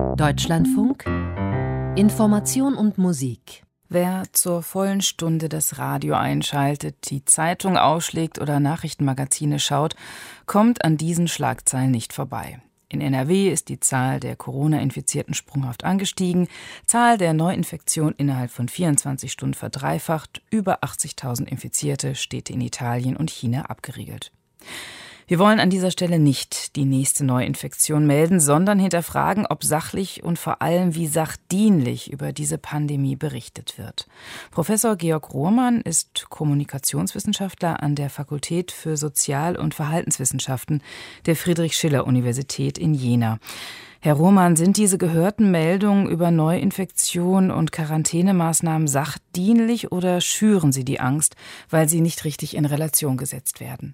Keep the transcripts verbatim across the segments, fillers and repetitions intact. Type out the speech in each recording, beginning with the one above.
Deutschlandfunk Information und Musik. Wer zur vollen Stunde das Radio einschaltet, die Zeitung aufschlägt oder Nachrichtenmagazine schaut, kommt an diesen Schlagzeilen nicht vorbei. In N R W ist die Zahl der Corona-Infizierten sprunghaft angestiegen, Zahl der Neuinfektionen innerhalb von vierundzwanzig Stunden verdreifacht, über achtzigtausend Infizierte, Städte in Italien und China abgeriegelt. Wir wollen an dieser Stelle nicht die nächste Neuinfektion melden, sondern hinterfragen, ob sachlich und vor allem wie sachdienlich über diese Pandemie berichtet wird. Professor Georg Rohrmann ist Kommunikationswissenschaftler an der Fakultät für Sozial- und Verhaltenswissenschaften der Friedrich-Schiller-Universität in Jena. Herr Rohrmann, sind diese gehörten Meldungen über Neuinfektionen und Quarantänemaßnahmen sachdienlich oder schüren sie die Angst, weil sie nicht richtig in Relation gesetzt werden?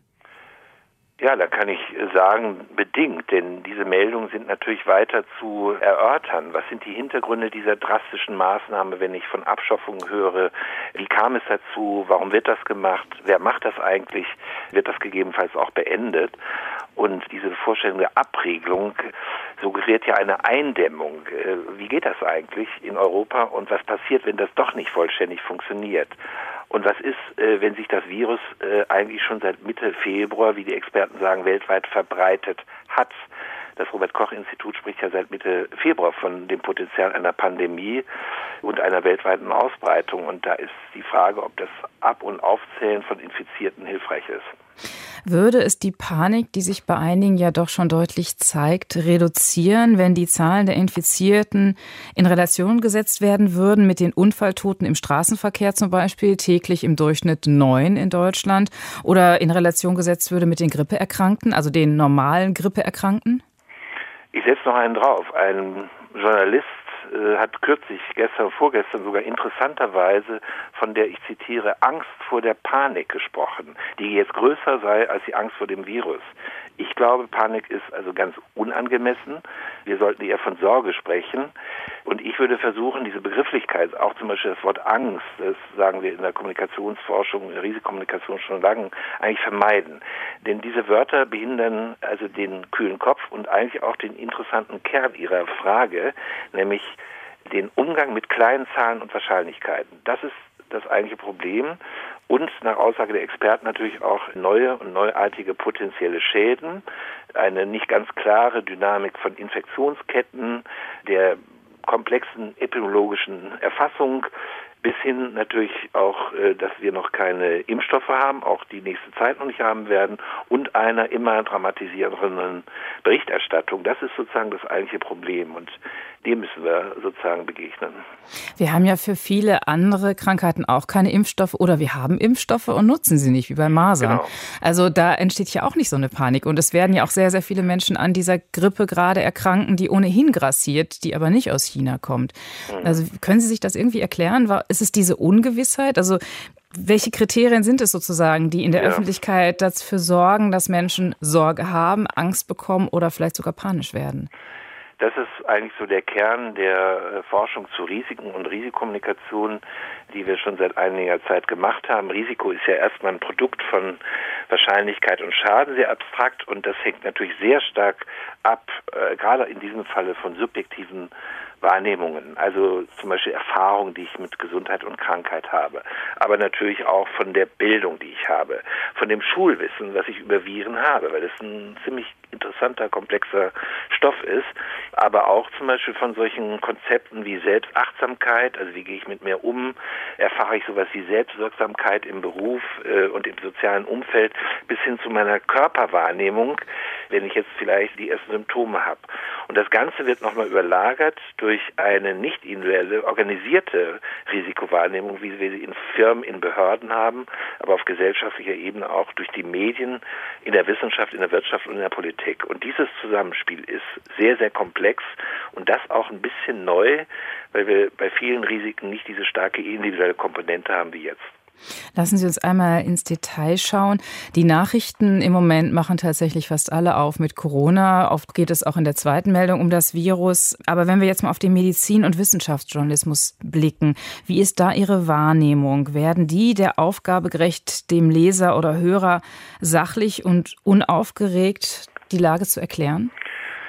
Ja, da kann ich sagen, bedingt, denn diese Meldungen sind natürlich weiter zu erörtern. Was sind die Hintergründe dieser drastischen Maßnahme, wenn ich von Abschaffung höre? Wie kam es dazu? Warum wird das gemacht? Wer macht das eigentlich? Wird das gegebenenfalls auch beendet? Und diese Vorstellung der Abriegelung suggeriert ja eine Eindämmung. Wie geht das eigentlich in Europa und was passiert, wenn das doch nicht vollständig funktioniert? Und was ist, wenn sich das Virus eigentlich schon seit Mitte Februar, wie die Experten sagen, weltweit verbreitet hat? Das Robert-Koch-Institut spricht ja seit Mitte Februar von dem Potenzial einer Pandemie und einer weltweiten Ausbreitung. Und da ist die Frage, ob das Ab- und Aufzählen von Infizierten hilfreich ist. Würde es die Panik, die sich bei einigen ja doch schon deutlich zeigt, reduzieren, wenn die Zahlen der Infizierten in Relation gesetzt werden würden mit den Unfalltoten im Straßenverkehr zum Beispiel, täglich im Durchschnitt neun in Deutschland, oder in Relation gesetzt würde mit den Grippeerkrankten, also den normalen Grippeerkrankten? Ich setze noch einen drauf. Ein Journalist äh, hat kürzlich, gestern, vorgestern sogar interessanterweise von der, ich zitiere, Angst vor der Panik gesprochen, die jetzt größer sei als die Angst vor dem Virus. Ich glaube, Panik ist also ganz unangemessen. Wir sollten eher von Sorge sprechen. Und ich würde versuchen, diese Begrifflichkeit, auch zum Beispiel das Wort Angst, das sagen wir in der Kommunikationsforschung, in der Risikokommunikation schon lange, eigentlich vermeiden. Denn diese Wörter behindern also den kühlen Kopf und eigentlich auch den interessanten Kern ihrer Frage, nämlich den Umgang mit kleinen Zahlen und Wahrscheinlichkeiten. Das ist das eigentliche Problem und nach Aussage der Experten natürlich auch neue und neuartige potenzielle Schäden, eine nicht ganz klare Dynamik von Infektionsketten, der komplexen epidemiologischen Erfassung, bis hin natürlich auch, dass wir noch keine Impfstoffe haben, auch die nächste Zeit noch nicht haben werden, und einer immer dramatisierenden Berichterstattung. Das ist sozusagen das eigentliche Problem und dem müssen wir sozusagen begegnen. Wir haben ja für viele andere Krankheiten auch keine Impfstoffe oder wir haben Impfstoffe und nutzen sie nicht, wie bei Masern. Genau. Also da entsteht ja auch nicht so eine Panik und es werden ja auch sehr, sehr viele Menschen an dieser Grippe gerade erkranken, die ohnehin grassiert, die aber nicht aus China kommt. Mhm. Also können Sie sich das irgendwie erklären? Ist es diese Ungewissheit? Also welche Kriterien sind es sozusagen, die in der ja. Öffentlichkeit dafür sorgen, dass Menschen Sorge haben, Angst bekommen oder vielleicht sogar panisch werden? Das ist eigentlich so der Kern der Forschung zu Risiken und Risikokommunikation, die wir schon seit einiger Zeit gemacht haben. Risiko ist ja erstmal ein Produkt von Wahrscheinlichkeit und Schaden, sehr abstrakt, und das hängt natürlich sehr stark ab, äh, gerade in diesem Falle von subjektiven Wahrnehmungen, also zum Beispiel Erfahrungen, die ich mit Gesundheit und Krankheit habe, aber natürlich auch von der Bildung, die ich habe, von dem Schulwissen, was ich über Viren habe, weil das ein ziemlich interessanter, komplexer Stoff ist, aber auch zum Beispiel von solchen Konzepten wie Selbstachtsamkeit, also wie gehe ich mit mir um, erfahre ich sowas wie Selbstwirksamkeit im Beruf äh, und im sozialen Umfeld, bis hin zu meiner Körperwahrnehmung, wenn ich jetzt vielleicht die ersten Symptome habe. Und das Ganze wird nochmal überlagert durch eine nicht individuelle, organisierte Risikowahrnehmung, wie wir sie in Firmen, in Behörden haben, aber auf gesellschaftlicher Ebene auch durch die Medien, in der Wissenschaft, in der Wirtschaft und in der Politik. Und dieses Zusammenspiel ist sehr, sehr komplex und das auch ein bisschen neu, weil wir bei vielen Risiken nicht diese starke individuelle Komponente haben wie jetzt. Lassen Sie uns einmal ins Detail schauen. Die Nachrichten im Moment machen tatsächlich fast alle auf mit Corona. Oft geht es auch in der zweiten Meldung um das Virus. Aber wenn wir jetzt mal auf den Medizin- und Wissenschaftsjournalismus blicken, wie ist da Ihre Wahrnehmung? Werden die der Aufgabe gerecht, dem Leser oder Hörer sachlich und unaufgeregt die Lage zu erklären?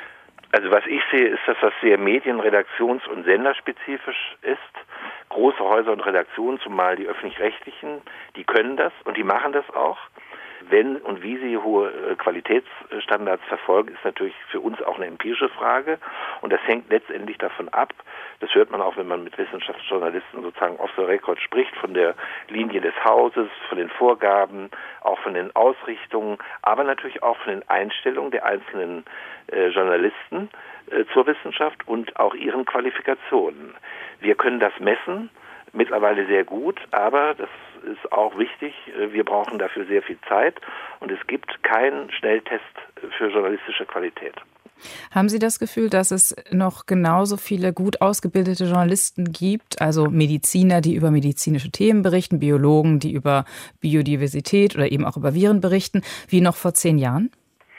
Also was ich sehe, ist, dass das sehr medien-, redaktions- und senderspezifisch ist. Große Häuser und Redaktionen, zumal die öffentlich-rechtlichen, die können das und die machen das auch. Wenn und wie sie hohe Qualitätsstandards verfolgen, ist natürlich für uns auch eine empirische Frage. Und das hängt letztendlich davon ab, das hört man auch, wenn man mit Wissenschaftsjournalisten sozusagen off the record spricht, von der Linie des Hauses, von den Vorgaben, auch von den Ausrichtungen, aber natürlich auch von den Einstellungen der einzelnen äh, Journalisten äh, zur Wissenschaft und auch ihren Qualifikationen. Wir können das messen, mittlerweile sehr gut, aber das ist auch wichtig, wir brauchen dafür sehr viel Zeit und es gibt keinen Schnelltest für journalistische Qualität. Haben Sie das Gefühl, dass es noch genauso viele gut ausgebildete Journalisten gibt, also Mediziner, die über medizinische Themen berichten, Biologen, die über Biodiversität oder eben auch über Viren berichten, wie noch vor zehn Jahren?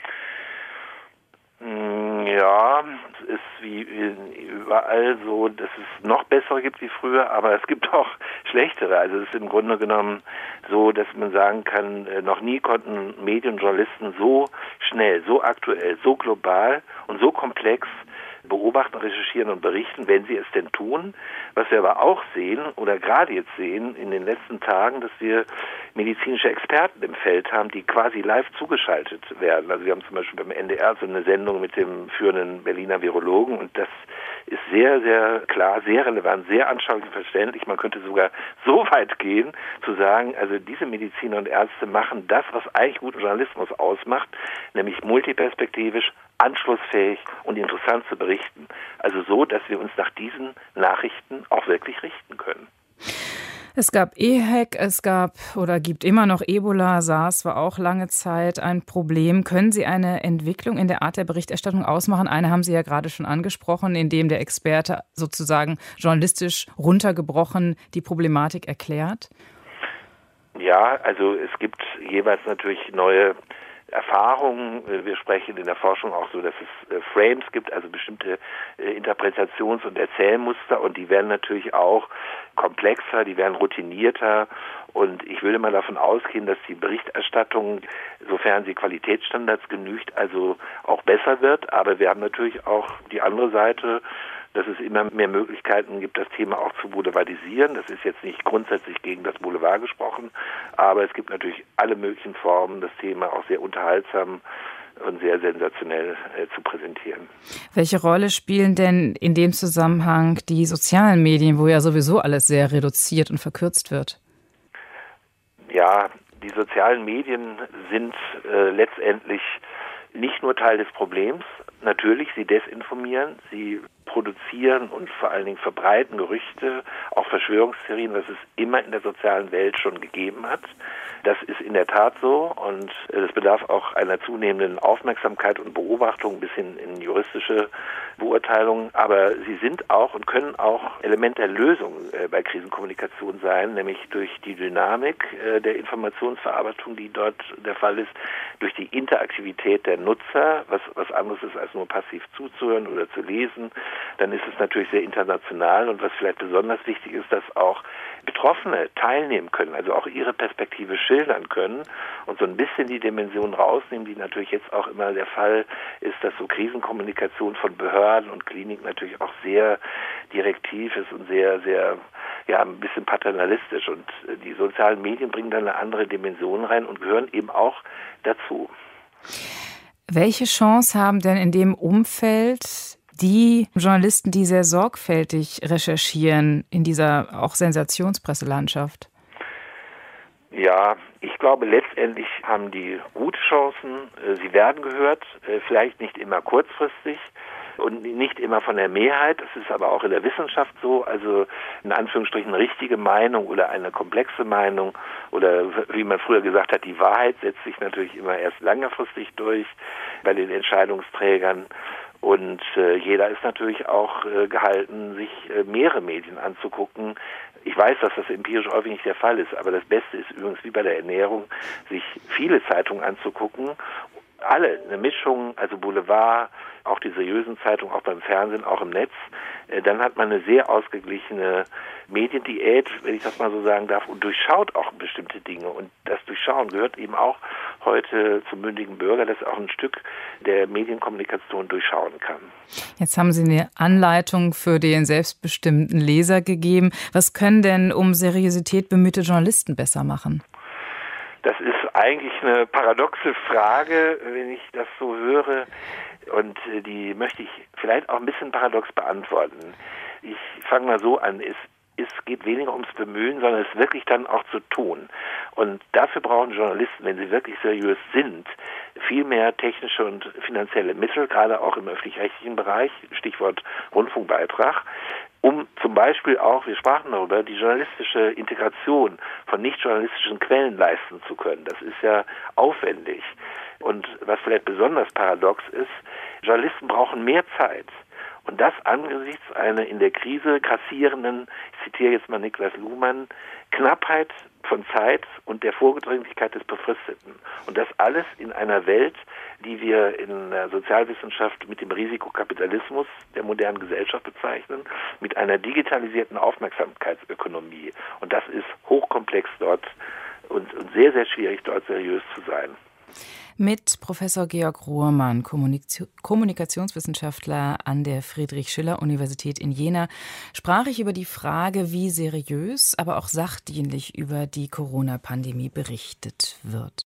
Ja, es ist wie überall so, dass es noch bessere gibt wie früher, aber es gibt auch schlechtere. Also es ist im Grunde genommen so, dass man sagen kann, noch nie konnten Medienjournalisten so schnell, so aktuell, so global und so komplex beobachten, recherchieren und berichten, wenn sie es denn tun. Was wir aber auch sehen oder gerade jetzt sehen in den letzten Tagen, dass wir medizinische Experten im Feld haben, die quasi live zugeschaltet werden. Also wir haben zum Beispiel beim N D R so eine Sendung mit dem führenden Berliner Virologen und das ist sehr, sehr klar, sehr relevant, sehr anschaulich und verständlich. Man könnte sogar so weit gehen, zu sagen, also diese Mediziner und Ärzte machen das, was eigentlich guten Journalismus ausmacht, nämlich multiperspektivisch, anschlussfähig und interessant zu berichten. Also so, dass wir uns nach diesen Nachrichten auch wirklich richten können. Es gab E H E C, es gab oder gibt immer noch Ebola, SARS war auch lange Zeit ein Problem. Können Sie eine Entwicklung in der Art der Berichterstattung ausmachen? Eine haben Sie ja gerade schon angesprochen, indem der Experte sozusagen journalistisch runtergebrochen die Problematik erklärt. Ja, also es gibt jeweils natürlich neue Erfahrungen. Wir sprechen in der Forschung auch so, dass es äh, Frames gibt, also bestimmte äh, Interpretations- und Erzählmuster und die werden natürlich auch komplexer, die werden routinierter und ich würde mal davon ausgehen, dass die Berichterstattung, sofern sie Qualitätsstandards genügt, also auch besser wird, aber wir haben natürlich auch die andere Seite, dass es immer mehr Möglichkeiten gibt, das Thema auch zu boulevardisieren. Das ist jetzt nicht grundsätzlich gegen das Boulevard gesprochen, aber es gibt natürlich alle möglichen Formen, das Thema auch sehr unterhaltsam und sehr sensationell äh, zu präsentieren. Welche Rolle spielen denn in dem Zusammenhang die sozialen Medien, wo ja sowieso alles sehr reduziert und verkürzt wird? Ja, die sozialen Medien sind äh, letztendlich nicht nur Teil des Problems. Natürlich, sie desinformieren, sie produzieren und vor allen Dingen verbreiten Gerüchte, auch Verschwörungstheorien, was es immer in der sozialen Welt schon gegeben hat. Das ist in der Tat so und es bedarf auch einer zunehmenden Aufmerksamkeit und Beobachtung bis hin in juristische Beurteilungen. Aber sie sind auch und können auch Element der Lösung bei Krisenkommunikation sein, nämlich durch die Dynamik der Informationsverarbeitung, die dort der Fall ist, durch die Interaktivität der Nutzer, was, was anderes ist als nur passiv zuzuhören oder zu lesen. Dann ist es natürlich sehr international und was vielleicht besonders wichtig ist, dass auch Betroffene teilnehmen können, also auch ihre Perspektive schildern können und so ein bisschen die Dimension rausnehmen, die natürlich jetzt auch immer der Fall ist, dass so Krisenkommunikation von Behörden und Kliniken natürlich auch sehr direktiv ist und sehr, sehr, ja, ein bisschen paternalistisch und die sozialen Medien bringen dann eine andere Dimension rein und gehören eben auch dazu. Welche Chance haben denn in dem Umfeld die Journalisten, die sehr sorgfältig recherchieren in dieser auch Sensationspresselandschaft? Ja, ich glaube, letztendlich haben die gute Chancen. Sie werden gehört, vielleicht nicht immer kurzfristig und nicht immer von der Mehrheit. Das ist aber auch in der Wissenschaft so. Also in Anführungsstrichen richtige Meinung oder eine komplexe Meinung oder wie man früher gesagt hat, die Wahrheit setzt sich natürlich immer erst längerfristig durch bei den Entscheidungsträgern. Und äh, jeder ist natürlich auch äh, gehalten, sich äh, mehrere Medien anzugucken. Ich weiß, dass das empirisch häufig nicht der Fall ist, aber das Beste ist übrigens wie bei der Ernährung, sich viele Zeitungen anzugucken, alle, eine Mischung, also Boulevard, auch die seriösen Zeitungen, auch beim Fernsehen, auch im Netz. Dann hat man eine sehr ausgeglichene Mediendiät, wenn ich das mal so sagen darf, und durchschaut auch bestimmte Dinge. Und das Durchschauen gehört eben auch heute zum mündigen Bürger, dass er auch ein Stück der Medienkommunikation durchschauen kann. Jetzt haben Sie eine Anleitung für den selbstbestimmten Leser gegeben. Was können denn um Seriosität bemühte Journalisten besser machen? Das ist eigentlich eine paradoxe Frage, wenn ich das so höre. Und die möchte ich vielleicht auch ein bisschen paradox beantworten. Ich fange mal so an. Es, es geht weniger ums Bemühen, sondern es wirklich dann auch zu tun. Und dafür brauchen Journalisten, wenn sie wirklich seriös sind, viel mehr technische und finanzielle Mittel, gerade auch im öffentlich-rechtlichen Bereich, Stichwort Rundfunkbeitrag, um zum Beispiel auch, wir sprachen darüber, die journalistische Integration von nicht-journalistischen Quellen leisten zu können. Das ist ja aufwendig. Und was vielleicht besonders paradox ist, Journalisten brauchen mehr Zeit. Und das angesichts einer in der Krise grassierenden, ich zitiere jetzt mal Niklas Luhmann, Knappheit von Zeit und der Vorgedringlichkeit des Befristeten. Und das alles in einer Welt, die wir in der Sozialwissenschaft mit dem Risikokapitalismus der modernen Gesellschaft bezeichnen, mit einer digitalisierten Aufmerksamkeitsökonomie. Und das ist hochkomplex dort und, und sehr, sehr schwierig, dort seriös zu sein. Mit Professor Georg Ruhrmann, Kommunikationswissenschaftler an der Friedrich-Schiller-Universität in Jena, sprach ich über die Frage, wie seriös, aber auch sachdienlich über die Corona-Pandemie berichtet wird.